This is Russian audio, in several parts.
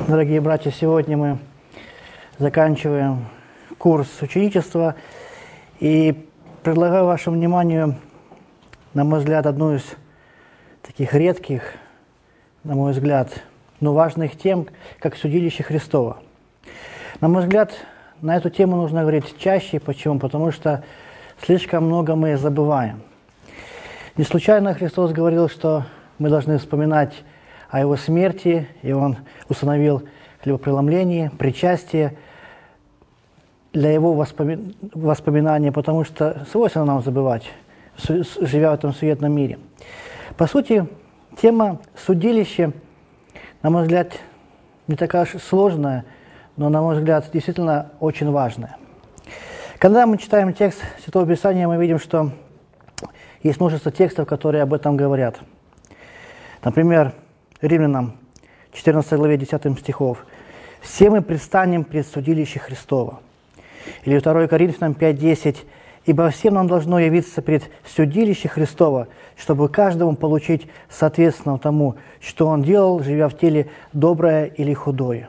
Дорогие братья, сегодня мы заканчиваем курс ученичества и предлагаю вашему вниманию, на мой взгляд, одну из таких редких, на мой взгляд, но важных тем, как судилище Христово. На мой взгляд, на эту тему нужно говорить чаще. Почему? Потому что слишком много мы забываем. Не случайно Христос говорил, что мы должны вспоминать о Его смерти, и Он установил хлебопреломление, причастие для Его воспоминания, потому что свойственно нам забывать, живя в этом суетном мире. По сути, тема судилища, на мой взгляд, не такая уж сложная, но, на мой взгляд, действительно очень важная. Когда мы читаем текст Святого Писания, мы видим, что есть множество текстов, которые об этом говорят. Например, Римлянам 14 главе 10 стихов. «Все мы предстанем пред судилище Христово». Или 2 Коринфянам 5:10. «Ибо всем нам должно явиться пред судилище Христово, чтобы каждому получить соответственно тому, что он делал, живя в теле, доброе или худое».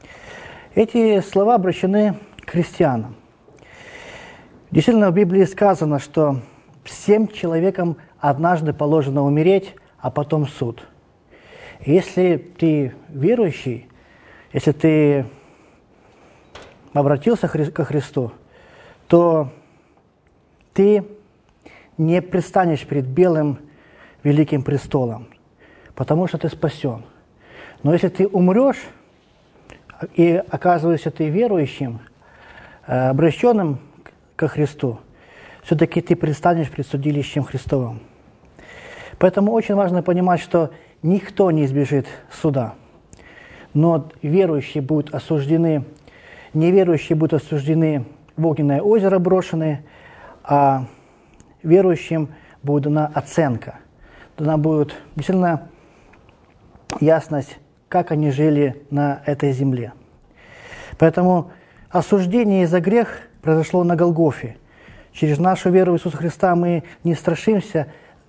Эти слова обращены к христианам. Действительно, в Библии сказано, что всем человекам однажды положено умереть, а потом суд. Если ты верующий, если ты обратился ко Христу, то ты не предстанешь перед белым великим престолом, потому что ты спасен. Но если ты умрешь и оказываешься ты верующим, обращенным ко Христу, все-таки ты предстанешь перед судилищем Христовым. Поэтому очень важно понимать, что никто не избежит суда, но верующие будут осуждены, неверующие будут осуждены в огненное озеро брошены, а верующим будет дана оценка, дана будет действительно ясность, как они жили на этой земле. Поэтому осуждение за грех произошло на Голгофе. Через нашу веру в Иисуса Христа мы не страшимся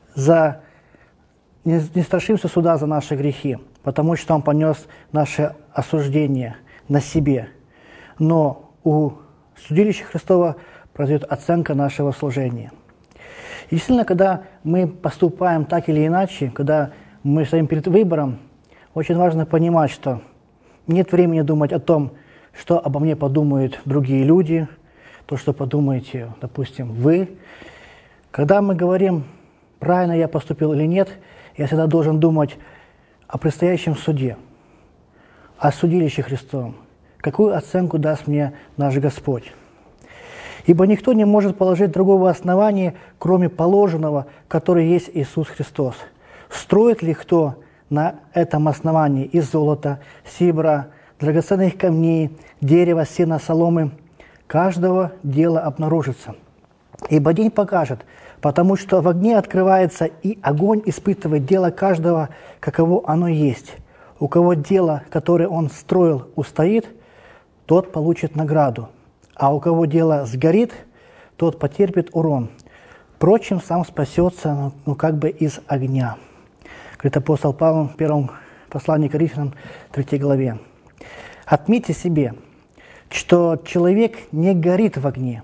суда за наши грехи, потому что Он понес наше осуждение на себе. Но у судилища Христова произойдет оценка нашего служения. И действительно, когда мы поступаем так или иначе, когда мы стоим перед выбором, очень важно понимать, что нет времени думать о том, что обо мне подумают другие люди, то, что подумаете, допустим, вы. Когда мы говорим, правильно я поступил или нет, я всегда должен думать о предстоящем суде, о судилище Христовом. Какую оценку даст мне наш Господь? Ибо никто не может положить другого основания, кроме положенного, которое есть Иисус Христос. Строит ли кто на этом основании из золота, серебра, драгоценных камней, дерева, сена, соломы? Каждого дела обнаружится. Ибо день покажет, потому что в огне открывается, и огонь испытывает дело каждого, каково оно есть. У кого дело, которое он строил, устоит, тот получит награду, а у кого дело сгорит, тот потерпит урон. Впрочем, сам спасется, как бы из огня. Говорит апостол Павел в первом послании к Коринфянам, 3 главе. Отметьте себе, что человек не горит в огне,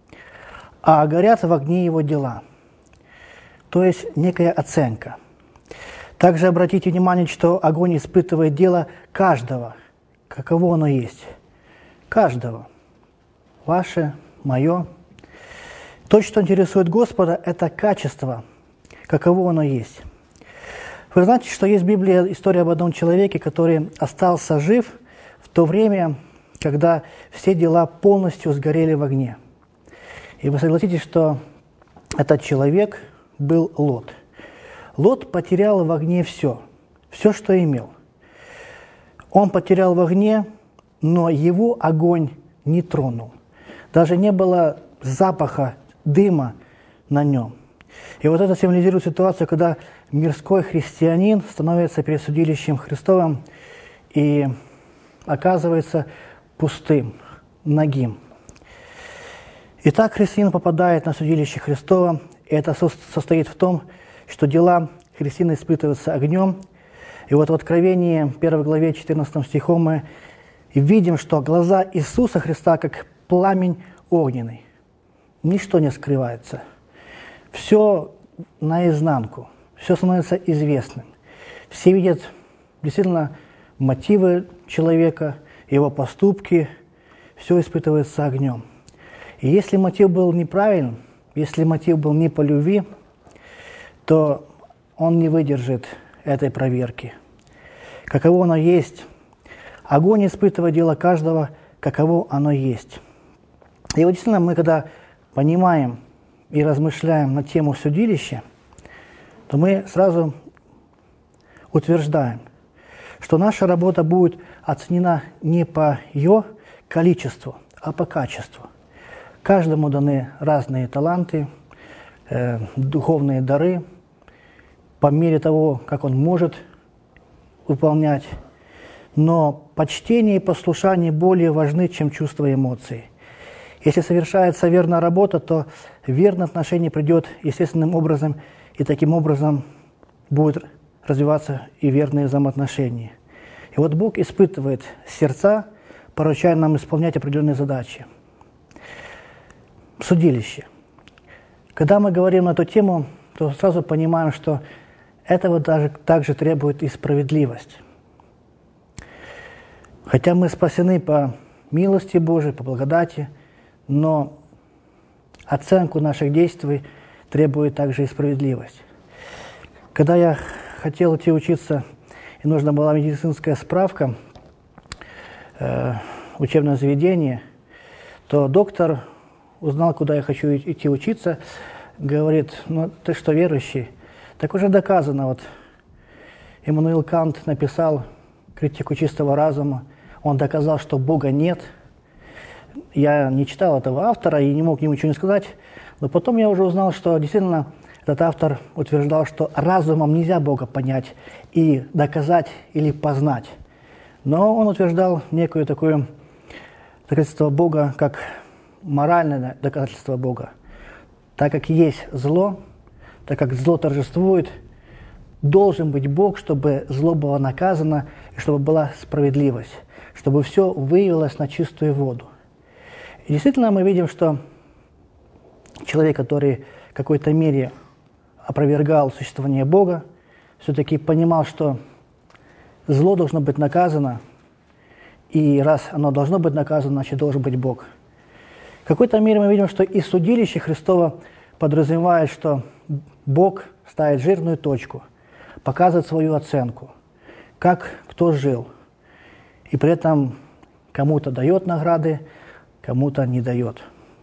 а горят в огне его дела. То есть некая оценка. Также обратите внимание, что огонь испытывает дело каждого, каково оно есть. Каждого. Ваше, мое. То, что интересует Господа, это качество, каково оно есть. Вы знаете, что есть в Библии история об одном человеке, который остался жив в то время, когда все дела полностью сгорели в огне. И вы согласитесь, что этот человек был Лот. Лот потерял в огне все, что имел. Он потерял в огне, но его огонь не тронул. Даже не было запаха, дыма на нем. И вот это символизирует ситуацию, когда мирской христианин становится перед судилищем Христовым и оказывается пустым, нагим. Итак, христианин попадает на судилище Христово, и это состоит в том, что дела христиана испытываются огнем, И вот в Откровении 1 главе 14 стихом мы видим, что глаза Иисуса Христа как пламень огненный. Ничто не скрывается. Все наизнанку, все становится известным. Все видят действительно мотивы человека, его поступки, все испытывается огнем. И если мотив был неправильным, если мотив был не по любви, то он не выдержит этой проверки. Каково оно есть, огонь испытывает дело каждого, каково оно есть. И вот действительно мы, когда понимаем и размышляем на тему судилища, то мы сразу утверждаем, что наша работа будет оценена не по ее количеству, а по качеству. Каждому даны разные таланты, духовные дары, по мере того, как он может выполнять. Но почтение и послушание более важны, чем чувства и эмоции. Если совершается верная работа, то верное отношение придет естественным образом, и таким образом будут развиваться и верные взаимоотношения. И вот Бог испытывает сердца, поручая нам исполнять определенные задачи. Судилище. Когда мы говорим на эту тему, то сразу понимаем, что этого также требует и справедливость. Хотя мы спасены по милости Божией, по благодати, но оценку наших действий требует также и справедливость. Когда я хотел идти учиться, и нужна была медицинская справка, учебное заведение, то доктор узнал, куда я хочу идти учиться, говорит: ну ты что, верующий? Так уже доказано, вот Иммануил Кант написал «Критику чистого разума», он доказал, что Бога нет. Я не читал этого автора и не мог ему ничего не сказать, но потом я уже узнал, что действительно этот автор утверждал, что разумом нельзя Бога понять и доказать или познать. Но он утверждал некое такое доказательство Бога, как моральное доказательство Бога. Так как есть зло, так как зло торжествует, должен быть Бог, чтобы зло было наказано и чтобы была справедливость, чтобы все вывелось на чистую воду. И действительно мы видим, что человек, который в какой-то мере опровергал существование Бога, все-таки понимал, что зло должно быть наказано, и раз оно должно быть наказано, значит должен быть Бог. В какой-то мере мы видим, что и судилище Христово подразумевает, что Бог ставит жирную точку, показывает свою оценку, как кто жил, и при этом кому-то дает награды, кому-то не дает.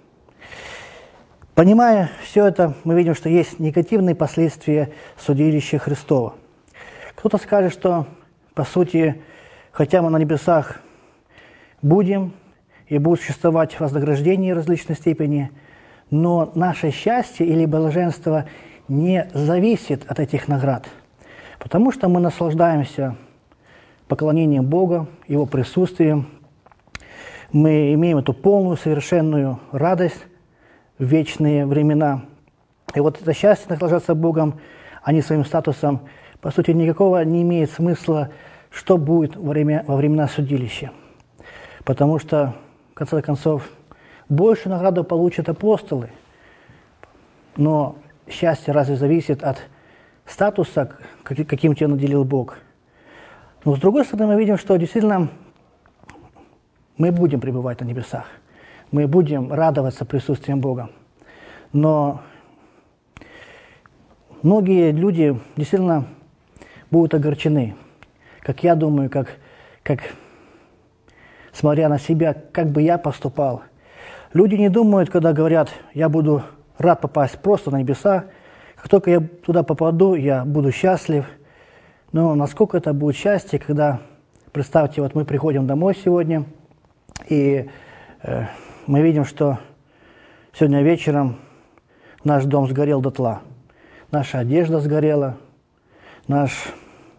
Понимая все это, мы видим, что есть негативные последствия судилища Христова. Кто-то скажет, что, по сути, хотя мы на небесах будем и будет существовать вознаграждение различной степени, но наше счастье или блаженство не зависит от этих наград, потому что мы наслаждаемся поклонением Бога, Его присутствием, мы имеем эту полную, совершенную радость в вечные времена. И вот это счастье наслаждаться Богом, а не своим статусом, по сути, никакого не имеет смысла, что будет во времена судилища. Потому что, в конце концов, большую награду получат апостолы. Но счастье разве зависит от статуса, каким тебя наделил Бог? Но с другой стороны, мы видим, что действительно мы будем пребывать на небесах. Мы будем радоваться присутствием Бога. Но многие люди действительно будут огорчены. Как я думаю, как смотря на себя, как бы я поступал. Люди не думают, когда говорят: я буду рад попасть просто на небеса, как только я туда попаду, я буду счастлив. Но насколько это будет счастье, когда, представьте, вот мы приходим домой сегодня, и мы видим, что сегодня вечером наш дом сгорел дотла, наша одежда сгорела, наш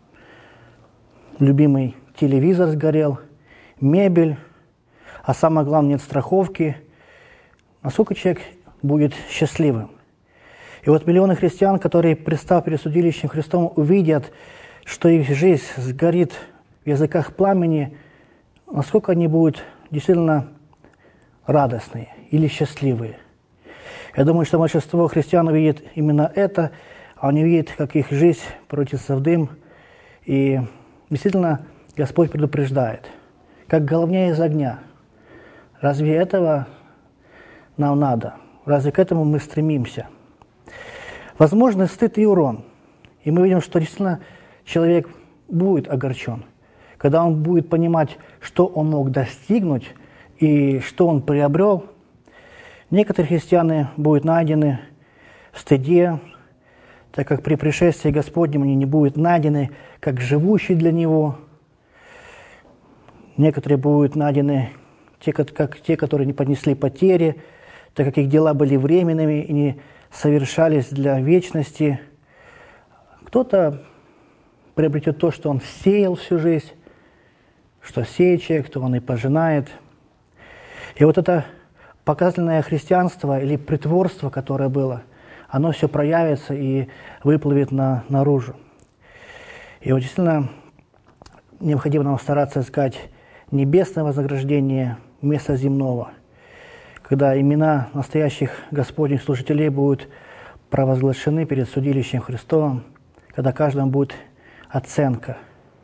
любимый телевизор сгорел, мебель, а самое главное, нет страховки. Насколько человек будет счастливым? И вот миллионы христиан, которые, представ перед судилищем Христом, увидят что их жизнь сгорит в языках пламени, насколько они будут действительно радостные или счастливые. Я думаю, что большинство христиан увидит именно это, а они видят, как их жизнь превратится в дым. И действительно, Господь предупреждает, как головня из огня. Разве этого нам надо? Разве к этому мы стремимся? Возможно, стыд и урон. И мы видим, что действительно человек будет огорчен, когда он будет понимать, что он мог достигнуть и что он приобрел. Некоторые христиане будут найдены в стыде, так как при пришествии Господнем они не будут найдены как живущие для Него. Некоторые будут найдены как те, которые не понесли потери, так как их дела были временными и не совершались для вечности. Кто-то приобретет то, что он сеял всю жизнь, что сеет человек, то он и пожинает. И вот это показательное христианство или притворство, которое было, оно все проявится и выплывет наружу. И вот действительно необходимо нам стараться искать небесное вознаграждение вместо земного, когда имена настоящих Господних служителей будут провозглашены перед судилищем Христовым, когда каждому будет оценка.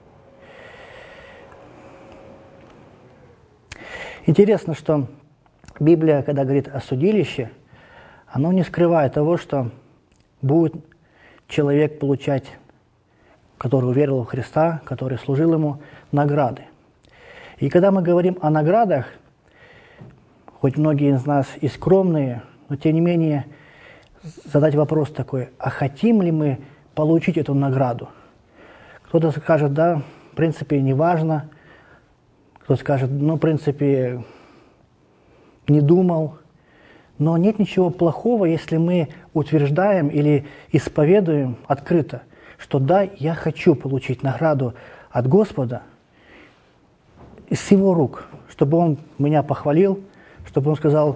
Интересно, что Библия, когда говорит о судилище, она не скрывает того, что будет человек получать, который уверовал в Христа, который служил Ему, награды. И когда мы говорим о наградах, хоть многие из нас и скромные, но тем не менее задать вопрос такой, а хотим ли мы получить эту награду? Кто-то скажет, да, в принципе, не важно. Кто-то скажет, ну, в принципе, не думал. Но нет ничего плохого, если мы утверждаем или исповедуем открыто, что да, я хочу получить награду от Господа из Его рук, чтобы Он меня похвалил, чтобы Он сказал,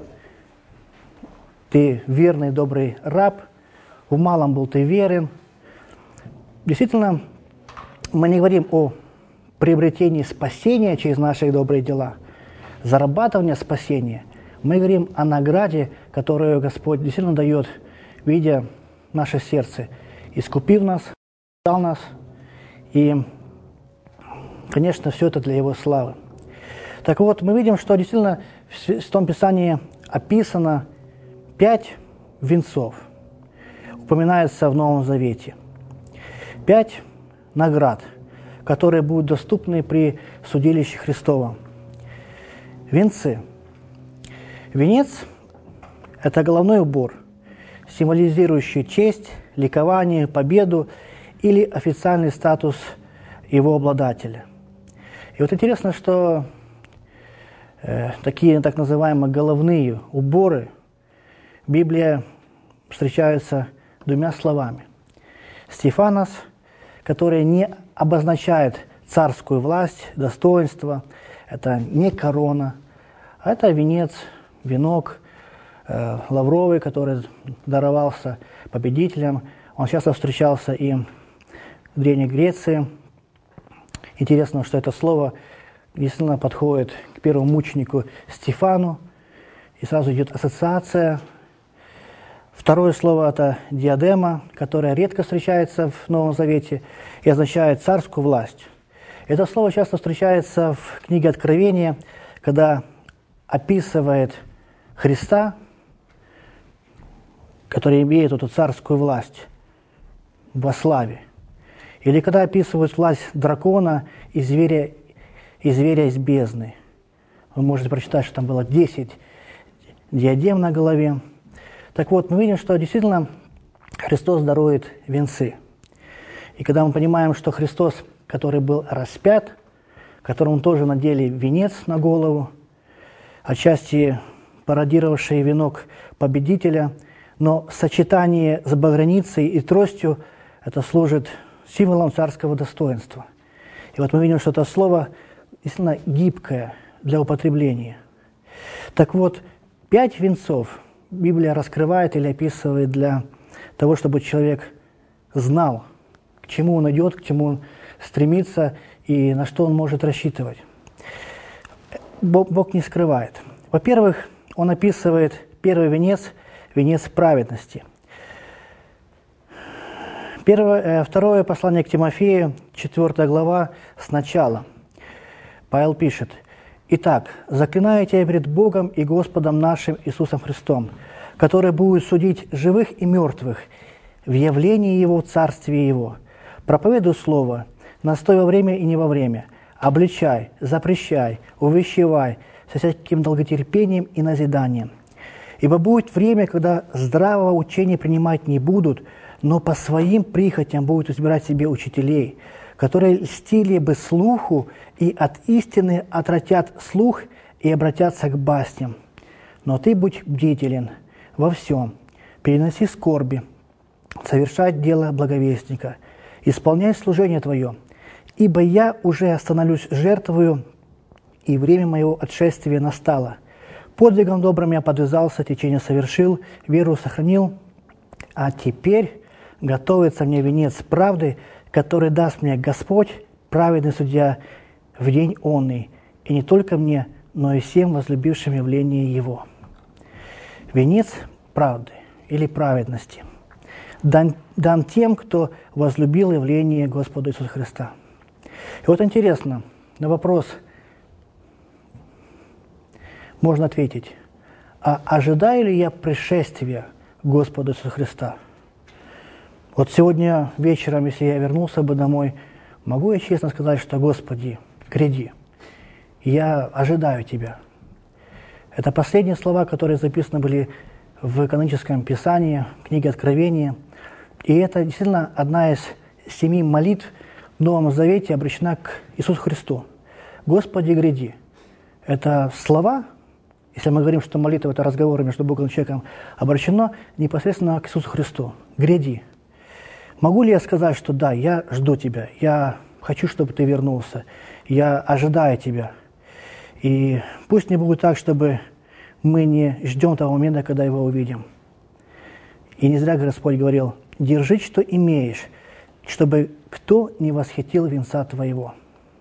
ты верный, добрый раб, в малом был ты верен. Действительно, мы не говорим о приобретении спасения через наши добрые дела, зарабатывания спасения. Мы говорим о награде, которую Господь действительно дает, видя наше сердце, искупив нас, дал нас. И, конечно, все это для Его славы. Так вот, мы видим, что действительно в Святом Писании описано 5 венцов. Упоминается в Новом Завете. 5 наград, которые будут доступны при судилище Христовом. Венцы. Венец – это головной убор, символизирующий честь, ликование, победу или официальный статус его обладателя. И вот интересно, что такие так называемые головные уборы в Библии встречаются 2 словами. Стефанос, который не обозначает царскую власть, достоинство, это не корона, а это венец, венок лавровый, который даровался победителям. Он часто встречался и в Древней Греции. Интересно, что это слово действительно подходит к первому мученику Стефану, и сразу идет ассоциация. Второе слово – это диадема, которая редко встречается в Новом Завете и означает царскую власть. Это слово часто встречается в книге Откровения, когда описывает Христа, который имеет эту царскую власть во славе. Или когда описывают власть дракона и зверя из бездны. Вы можете прочитать, что там было 10 диадем на голове. Так вот, мы видим, что действительно Христос дарует венцы. И когда мы понимаем, что Христос, который был распят, которому тоже надели венец на голову, отчасти пародировавший венок победителя, но сочетание с багряницей и тростью это служит символом царского достоинства. И вот мы видим, что это слово действительно гибкое для употребления. Так вот, 5 венцов Библия раскрывает или описывает для того, чтобы человек знал, к чему он идет, к чему он стремится и на что он может рассчитывать. Бог не скрывает. Во-первых, он описывает первый венец – венец праведности. Второе послание к Тимофею, 4 глава, сначала. Павел пишет: «Итак, заклинаю тебя перед Богом и Господом нашим Иисусом Христом, который будет судить живых и мертвых в явлении Его, в Царстве Его. Проповедуй Слово, настой во время и не во время, обличай, запрещай, увещевай со всяким долготерпением и назиданием. Ибо будет время, когда здравого учения принимать не будут, но по своим прихотям будут избирать себе учителей, которые льстили бы слуху и от истины отвратят слух и обратятся к басням. Но ты будь бдителен во всем, переноси скорби, совершай дело благовестника, исполняй служение твое, ибо я уже остановлюсь жертвою, и время моего отшествия настало. Подвигом добрым я подвязался, течение совершил, веру сохранил, а теперь готовится мне венец правды, который даст мне Господь, праведный судья, в день онный, и не только мне, но и всем возлюбившим явление Его». Венец правды или праведности дан тем, кто возлюбил явление Господа Иисуса Христа. И вот интересно, на вопрос можно ответить: а ожидаю ли я пришествия Господа Иисуса Христа? Вот сегодня вечером, если я вернулся бы домой, могу я честно сказать, что: Господи, гряди, я ожидаю Тебя. Это последние слова, которые записаны были в каноническом Писании, книге Откровения. И это действительно одна из 7 молитв в Новом Завете, обращена к Иисусу Христу. «Господи, гряди». Это слова, если мы говорим, что молитва – это разговор между Богом и человеком, обращено непосредственно к Иисусу Христу. «Гряди». Могу ли я сказать, что да, я жду Тебя, я хочу, чтобы Ты вернулся, я ожидаю Тебя. И пусть не будет так, чтобы мы не ждем того момента, когда Его увидим. И не зря Господь говорил: «Держи, что имеешь, чтобы кто не восхитил венца Твоего».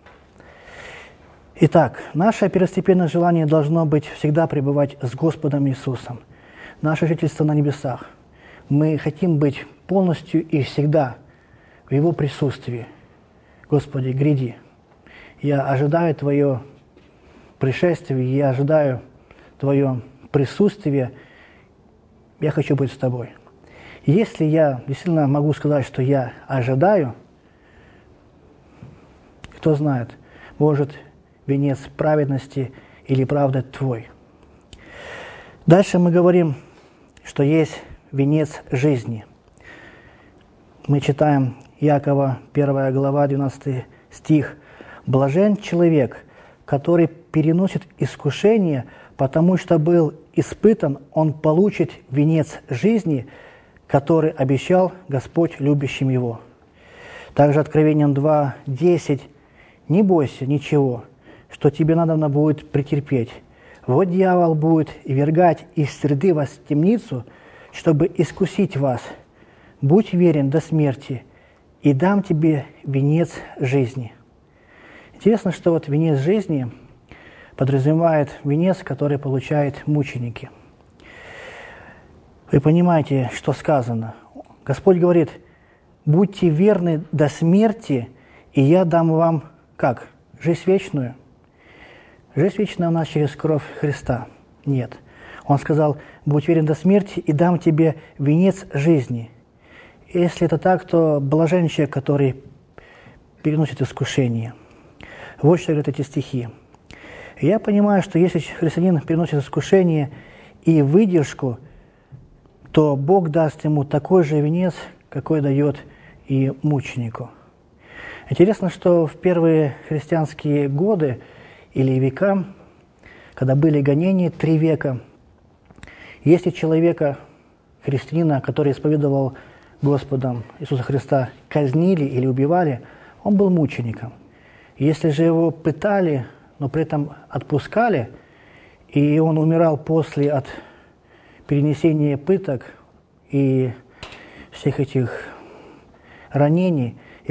Итак, наше первостепенное желание должно быть всегда пребывать с Господом Иисусом. Наше жительство на небесах. Мы хотим быть полностью и всегда в Его присутствии. Господи, гряди. Я ожидаю Твое пришествие, я ожидаю Твое присутствие. Я хочу быть с Тобой. Если я действительно могу сказать, что я ожидаю, кто знает, может, венец праведности или правды Твой. Дальше мы говорим, что есть венец жизни. Мы читаем Иакова, 1 глава, 12 стих. «Блажен человек, который переносит искушение, потому что был испытан, он получит венец жизни, который обещал Господь любящим его». Также Откровением 2:10. «Не бойся ничего, что тебе надобно будет претерпеть. Вот дьявол будет ввергать из среды вас в темницу, чтобы искусить вас. Будь верен до смерти, и дам тебе венец жизни». Интересно, что вот венец жизни подразумевает венец, который получают мученики. Вы понимаете, что сказано? Господь говорит: «Будьте верны до смерти, и я дам вам» как? Жизнь вечную? Жизнь вечная у нас через кровь Христа? Нет. Он сказал: «Будь верен до смерти, и дам тебе венец жизни». Если это так, то блажен человек, который переносит искушение. Вот что говорят эти стихи. Я понимаю, что если христианин переносит искушение и выдержку, то Бог даст ему такой же венец, какой дает и мученику. Интересно, что в первые христианские годы или века, когда были гонения, 3 века, если человека, христианина, который исповедовал Господом Иисуса Христа, казнили или убивали, он был мучеником. Если же его пытали, но при этом отпускали, и он умирал после от перенесения пыток и всех этих ранений,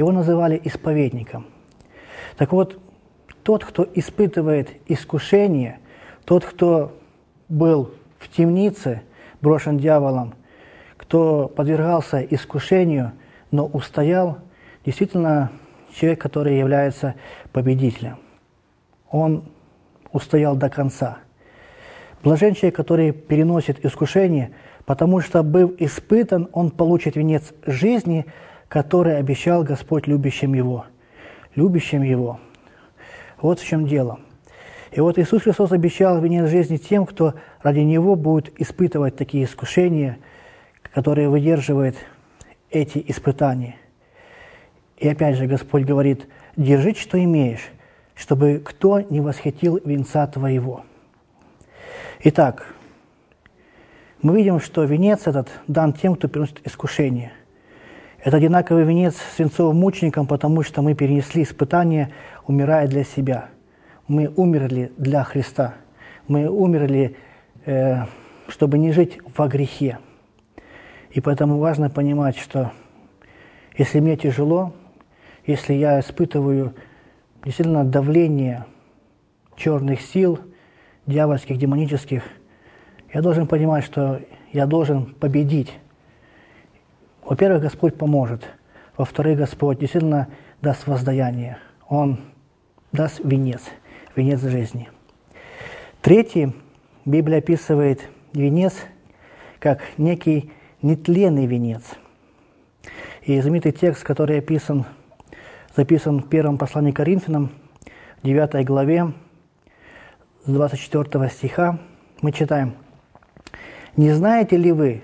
его называли исповедником. Так вот, тот, кто испытывает искушение, тот, кто был в темнице, брошен дьяволом, кто подвергался искушению, но устоял, действительно человек, который является победителем. Он устоял до конца. Блажен человек, который переносит искушение, потому что, быв испытан, он получит венец жизни, который обещал Господь любящим его. Любящим его. Вот в чем дело. И вот Иисус Христос обещал венец жизни тем, кто ради Него будет испытывать такие искушения, которые выдерживают эти испытания. И опять же Господь говорит: «Держи, что имеешь, чтобы кто не восхитил венца твоего». Итак, мы видим, что венец этот дан тем, кто переносит искушение. Это одинаковый венец свинцовым мученикам, потому что мы перенесли испытания, умирая для себя. Мы умерли для Христа. Мы умерли, чтобы не жить во грехе. И поэтому важно понимать, что если мне тяжело, если я испытываю действительно давление черных сил, дьявольских, демонических, я должен понимать, что я должен победить. Во-первых, Господь поможет. Во-вторых, Господь действительно даст воздаяние. Он даст венец жизни. Третий, Библия описывает венец как некий нетленный венец. И знаменитый текст, который записан в первом послании к Коринфянам, 9 главе, с 24 стиха, мы читаем: «Не знаете ли,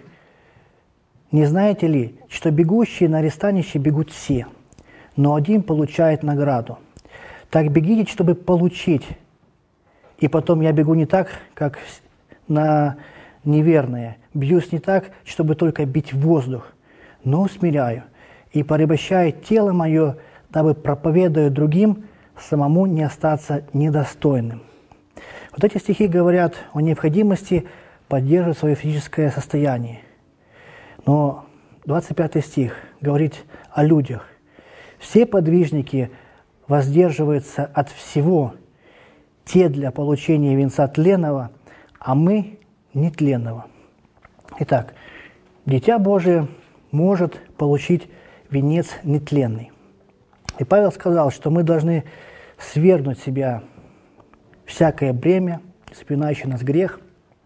что бегущие на арестанище бегут все, но один получает награду? Так бегите, чтобы получить. И потом я бегу не так, как на неверное, бьюсь не так, чтобы только бить в воздух, но усмиряю и порабощаю тело мое, дабы, проповедуя другим, самому не остаться недостойным». Вот эти стихи говорят о необходимости поддерживать свое физическое состояние. Но 25 стих говорит о людях. «Все подвижники воздерживаются от всего, те для получения венца тленного, а мы нетленного». Итак, Дитя Божие может получить венец нетленный. И Павел сказал, что мы должны свергнуть с себя всякое бремя, спинающее нас грех.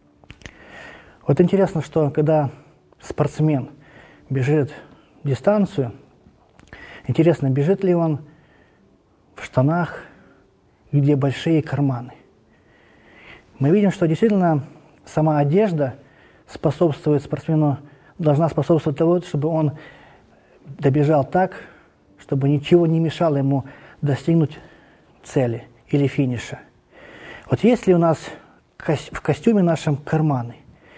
Вот интересно, что когда спортсмен бежит дистанцию, интересно, бежит ли он в штанах, где большие карманы. Мы видим, что действительно сама одежда способствует спортсмену, должна способствовать тому, чтобы он добежал так, чтобы ничего не мешало ему достигнуть цели или финиша. Вот есть ли у нас в костюме нашем карманы?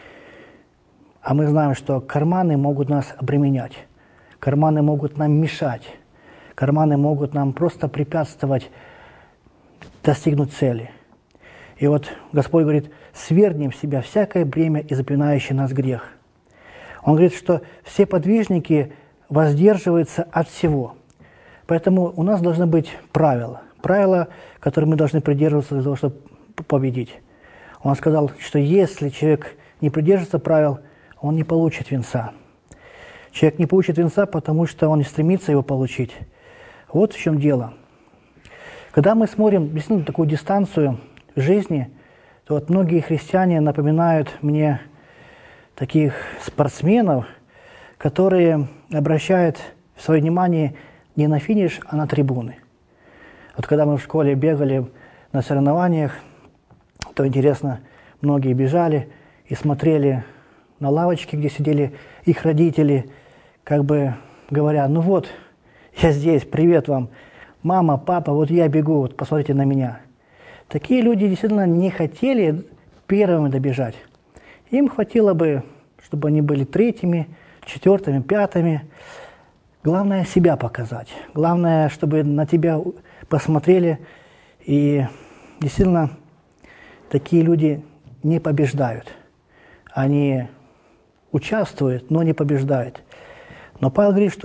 А мы знаем, что карманы могут нас обременять, карманы могут нам мешать, карманы могут нам просто препятствовать достигнуть цели. И вот Господь говорит: свергнем в себя всякое бремя и запинающий нас грех. Он говорит, что все подвижники воздерживаются от всего. Поэтому у нас должны быть правила, которые мы должны придерживаться для того, чтобы победить. Он сказал, что если человек не придерживается правил, он не получит венца. Человек не получит венца, потому что он не стремится его получить. Вот в чем дело. Когда мы смотрим действительно такую дистанцию в жизни, то вот многие христиане напоминают мне таких спортсменов, которые обращают свое внимание не на финиш, а на трибуны. Вот когда мы в школе бегали на соревнованиях, то интересно, многие бежали и смотрели на лавочке, где сидели их родители, как бы говоря: ну вот, я здесь, привет вам, мама, папа, вот я бегу, вот посмотрите на меня. Такие люди действительно не хотели первыми добежать. Им хватило бы, чтобы они были третьими, четвертыми, пятыми. Главное себя показать. Главное, чтобы на тебя посмотрели. И действительно, такие люди не побеждают. Они участвуют, но не побеждают. Но Павел говорит, что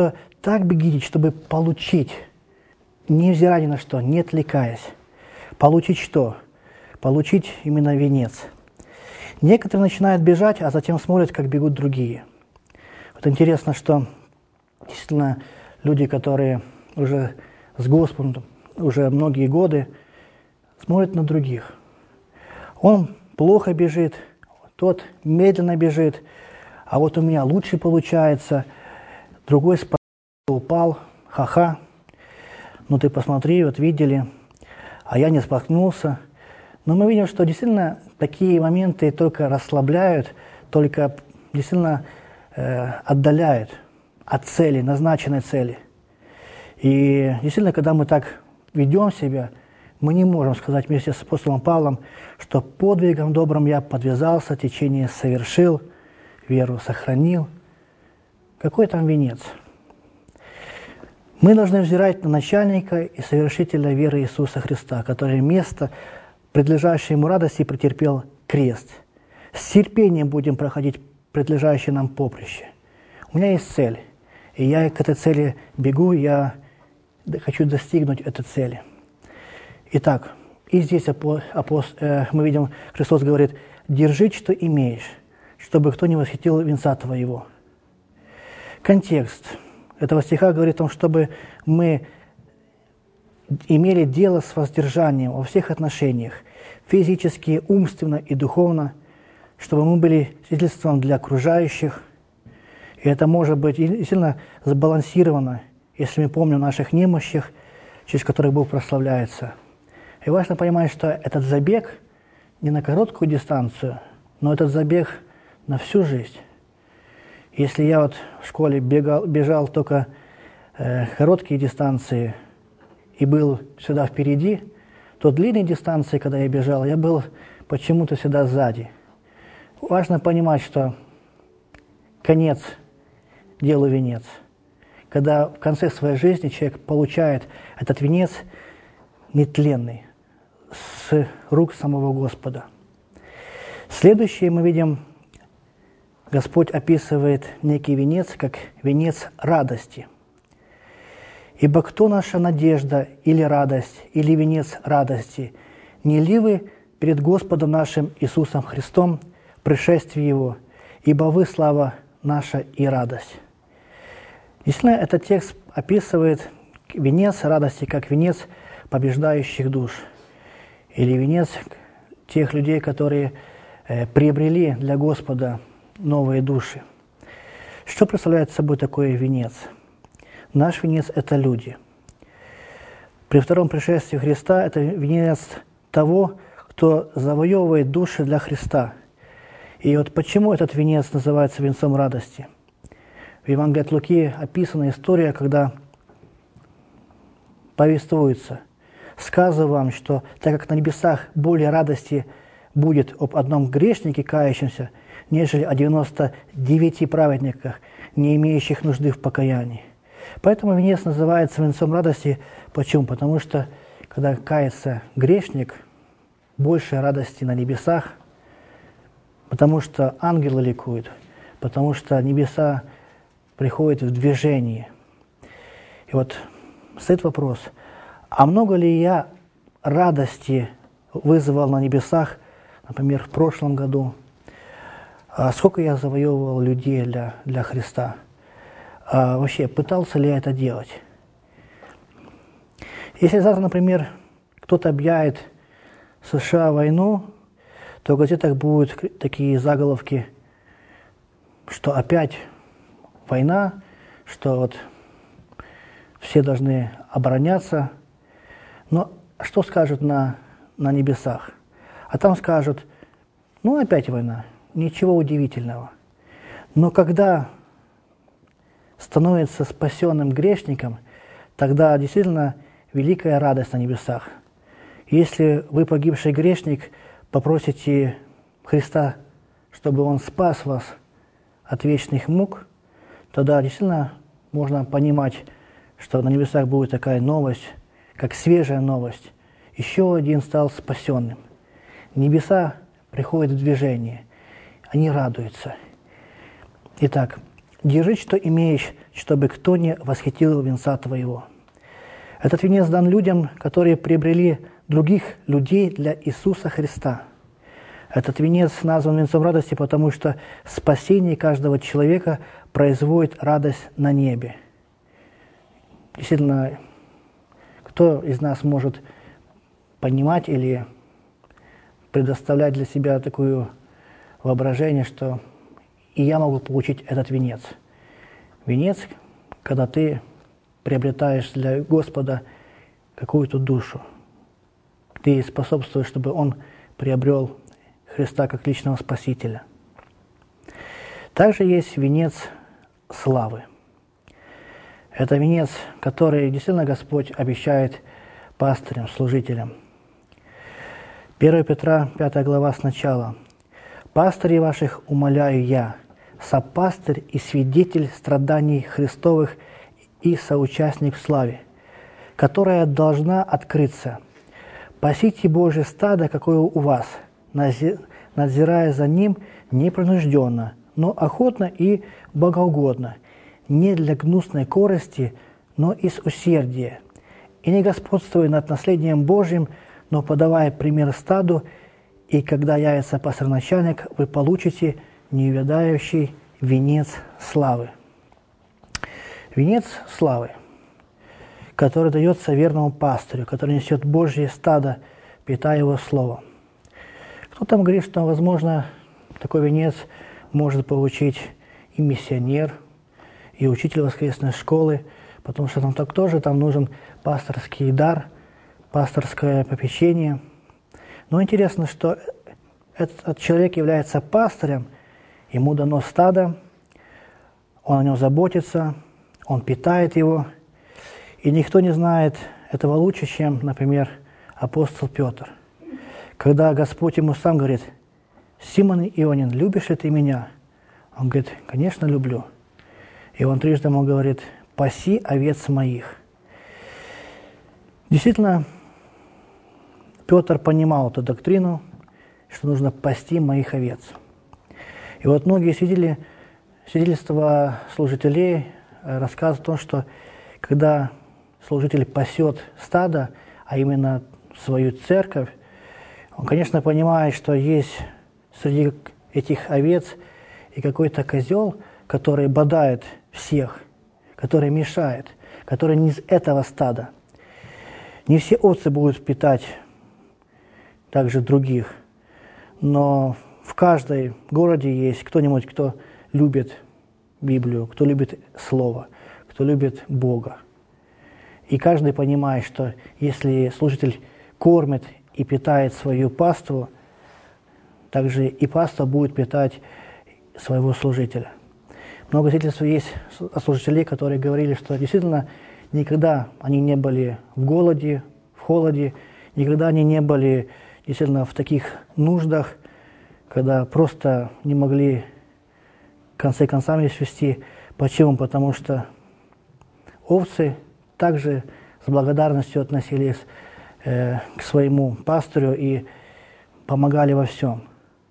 так бегите, чтобы получить, невзирая ни на что, не отвлекаясь. Получить что? Получить именно венец. Некоторые начинают бежать, а затем смотрят, как бегут другие. Вот интересно, что действительно люди, которые уже с Господом, уже многие годы, смотрят на других. Он плохо бежит, тот медленно бежит, а вот у меня лучше получается, другой упал, ха-ха. Ну ты посмотри, вот видели, а я не споткнулся. Но мы видим, что действительно такие моменты только расслабляют, только действительно отдаляют от цели, назначенной цели. И действительно, когда мы так ведем себя, мы не можем сказать вместе с апостолом Павлом, что подвигом добрым я подвязался, течение совершил, веру сохранил. Какой там венец? Мы должны взирать на начальника и совершителя веры Иисуса Христа, который вместо предлежащей ему радости претерпел крест. С терпением будем проходить предлежащее нам поприще. У меня есть цель, и я к этой цели бегу, я хочу достигнуть этой цели. Итак, и здесь мы видим, Христос говорит, «Держи, что имеешь, чтобы кто не восхитил венца твоего». Контекст этого стиха говорит о том, чтобы мы имели дело с воздержанием во всех отношениях, физически, умственно и духовно, чтобы мы были свидетельством для окружающих. И это может быть сильно сбалансировано, если мы помним о наших немощах, через которых Бог прославляется. И важно понимать, что этот забег не на короткую дистанцию, но этот забег на всю жизнь. Если я вот в школе бежал только короткие дистанции и был всегда впереди, то длинные дистанции, когда я бежал, я был почему-то всегда сзади. Важно понимать, что конец делу венец. Когда в конце своей жизни человек получает этот венец нетленный с рук самого Господа. Следующее мы видим, Господь описывает некий венец, как венец радости. «Ибо кто наша надежда или радость, или венец радости? Не ли вы перед Господом нашим Иисусом Христом, пришествии Его, ибо вы слава наша и радость». Действительно, этот текст описывает венец радости как венец побеждающих душ, или венец тех людей, которые приобрели для Господа новые души. Что представляет собой такой венец? Наш венец – это люди. При втором пришествии Христа это венец того, кто завоевывает души для Христа. И вот почему этот венец называется венцом радости? В Евангелии от Луки описана история, когда повествуется: «Сказываю вам, что так как на небесах более радости будет об одном грешнике, кающемся, нежели о 99 праведниках, не имеющих нужды в покаянии». Поэтому венец называется венцом радости. Почему? Потому что, когда кается грешник, больше радости на небесах, потому что ангелы ликуют, потому что небеса приходят в движение. И вот стоит вопрос, а много ли я радости вызвал на небесах, например, в прошлом году? Сколько я завоевывал людей для Христа? Вообще, пытался ли я это делать? Если завтра, например, кто-то объявит США войну, то в газетах будут такие заголовки, что опять война, что вот все должны обороняться. Но что скажут на небесах? А там скажут, ну опять война, ничего удивительного. Но когда становится спасенным грешником, тогда действительно великая радость на небесах. Если вы, погибший грешник, попросите Христа, чтобы Он спас вас от вечных мук, тогда действительно можно понимать, что на небесах будет такая новость, как свежая новость. Еще один стал спасенным. Небеса приходят в движение, они радуются. Итак, держи, что имеешь, чтобы кто не восхитил венца Твоего». Этот венец дан людям, которые приобрели других людей для Иисуса Христа. Этот венец назван венцом радости, потому что спасение каждого человека производит радость на небе. Действительно, кто из нас может понимать или предоставлять для себя такое воображение, что и я могу получить этот венец? Венец, когда ты приобретаешь для Господа какую-то душу. Ты способствуешь, чтобы Он приобрел Христа как личного Спасителя. Также есть венец славы. Это венец, который действительно Господь обещает пастырям, служителям. 1 Петра, 5 глава сначала. «Пастырей ваших умоляю я, сопастырь и свидетель страданий Христовых и соучастник в славе, которая должна открыться. Пасите Божье стадо, какое у вас, надзирая за ним непринужденно, но охотно и богоугодно, не для гнусной корысти, но из усердия, и не господствуя над наследием Божьим, но подавая пример стаду, и когда явится пастырь-начальник, вы получите неувядающий венец славы». Венец славы, который дается верному пастырю, который несет Божье стадо, питая его словом. Кто-то говорит, что, возможно, такой венец может получить и миссионер, и учитель воскресной школы, потому что там нужен пасторский дар, пасторское попечение. Но интересно, что этот человек является пастырем, ему дано стадо, он о нем заботится, он питает его, и никто не знает этого лучше, чем, например, апостол Петр. Когда Господь ему сам говорит: «Симон Ионин, любишь ли ты меня?» Он говорит: «Конечно, люблю». И он трижды ему говорит: «Паси овец моих». Действительно, Петр понимал эту доктрину, что нужно пасти моих овец. И вот многие свидетельства служителей рассказывают о том, что когда служитель пасет стадо, а именно свою церковь, он, конечно, понимает, что есть среди этих овец и какой-то козел, который бодает всех, который мешает, который не из этого стада. Не все овцы будут питать также других, но в каждом городе есть кто-нибудь, кто любит Библию, кто любит Слово, кто любит Бога. И каждый понимает, что если служитель кормит и питает свою паству, также и паства будет питать своего служителя. Много свидетельств есть о служителей, которые говорили, что действительно никогда они не были в голоде, в холоде, никогда они не были действительно в таких нуждах, когда просто не могли концы концами свести. Почему? Потому что овцы также с благодарностью относились к своему пастырю и помогали во всем.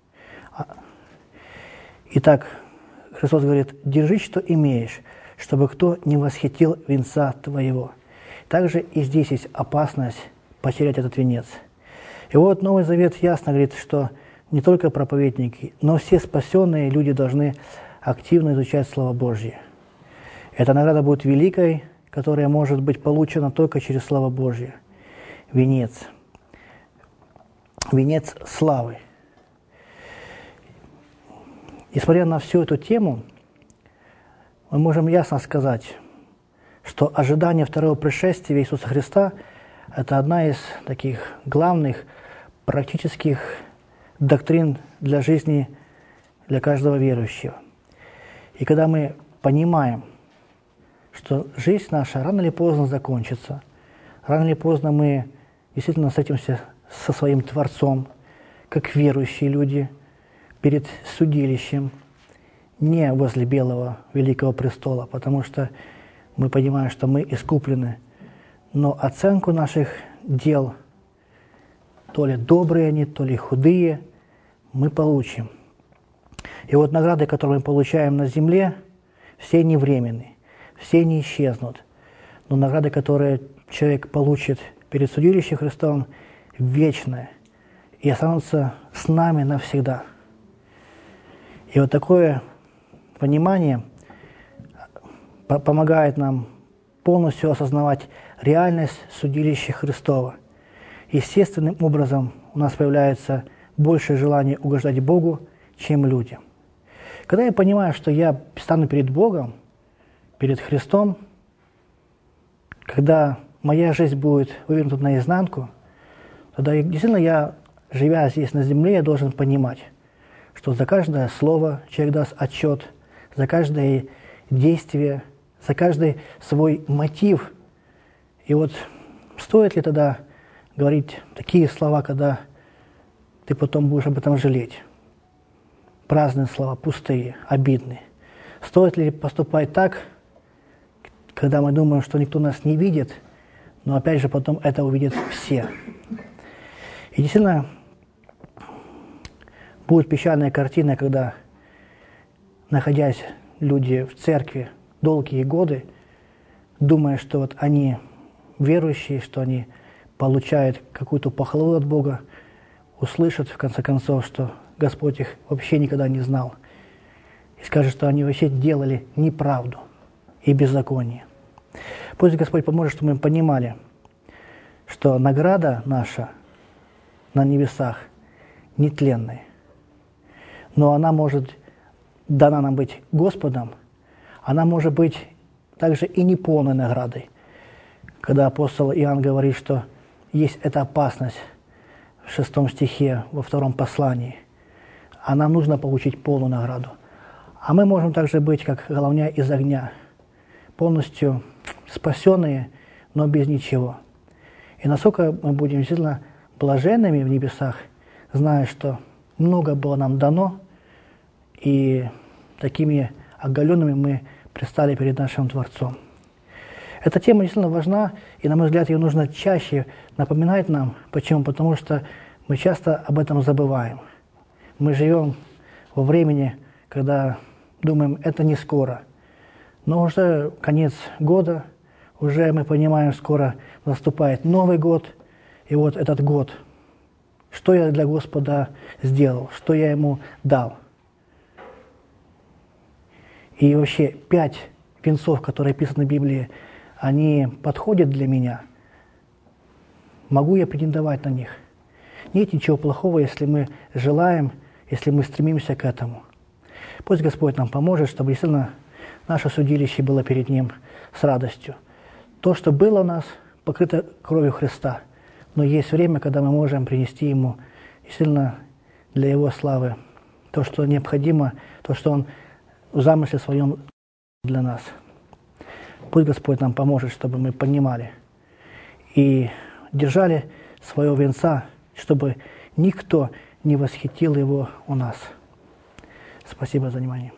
Итак, Христос говорит: «Держи, что имеешь, чтобы кто не восхитил венца твоего». Также и здесь есть опасность потерять этот венец. И вот Новый Завет ясно говорит, что не только проповедники, но все спасенные люди должны активно изучать Слово Божье. Эта награда будет великой, которая может быть получена только через Слово Божье. Венец. Венец славы. Несмотря на всю эту тему, мы можем ясно сказать, что ожидание второго пришествия Иисуса Христа – это одна из таких главных практических доктрин для жизни, для каждого верующего. И когда мы понимаем, что жизнь наша рано или поздно закончится, рано или поздно мы действительно встретимся со своим Творцом, как верующие люди, перед судилищем, не возле белого великого престола, потому что мы понимаем, что мы искуплены, но оценку наших дел, то ли добрые они, то ли худые, мы получим. И вот награды, которые мы получаем на земле, все они временные. все не исчезнут, но награды, которые человек получит перед судилищем Христовым, вечные и останутся с нами навсегда. И вот такое понимание помогает нам полностью осознавать реальность судилища Христова. Естественным образом у нас появляется большее желание угождать Богу, чем людям. Когда я понимаю, что я стану перед Богом, перед Христом, когда моя жизнь будет вывернута наизнанку, тогда действительно я, живя здесь на земле, я должен понимать, что за каждое слово человек даст отчет, за каждое действие, за каждый свой мотив. И вот стоит ли тогда говорить такие слова, когда ты потом будешь об этом жалеть? Праздные слова, пустые, обидные. Стоит ли поступать так, когда мы думаем, что никто нас не видит, но опять же потом это увидят все? И действительно, будет печальная картина, когда, находясь люди в церкви долгие годы, думая, что вот они верующие, что они получают какую-то похвалу от Бога, услышат в конце концов, что Господь их вообще никогда не знал, и скажет, что они вообще делали неправду и беззаконие. Пусть Господь поможет, чтобы мы понимали, что награда наша на небесах нетленная, но она может дана нам быть Господом, она может быть также и неполной наградой. Когда апостол Иоанн говорит, что есть эта опасность в 6 стихе, во 2 послании, а нам нужно получить полную награду. А мы можем также быть, как головня из огня, полностью спасенные, но без ничего. И насколько мы будем действительно блаженными в небесах, зная, что много было нам дано, и такими оголенными мы предстали перед нашим Творцом. Эта тема действительно важна, и, на мой взгляд, ее нужно чаще напоминать нам. Почему? Потому что мы часто об этом забываем. Мы живем во времени, когда думаем, это не скоро. Но уже конец года, уже мы понимаем, скоро наступает Новый год. И вот этот год, что я для Господа сделал, что я Ему дал. И вообще 5 венцов, которые описаны в Библии, они подходят для меня. Могу я претендовать на них? Нет ничего плохого, если мы желаем, если мы стремимся к этому. Пусть Господь нам поможет, чтобы действительно наше судилище было перед Ним с радостью. То, что было у нас, покрыто кровью Христа, но есть время, когда мы можем принести Ему действительно для Его славы то, что необходимо, то, что Он в замысле своем для нас. Пусть Господь нам поможет, чтобы мы понимали и держали своего венца, чтобы никто не восхитил его у нас. Спасибо за внимание.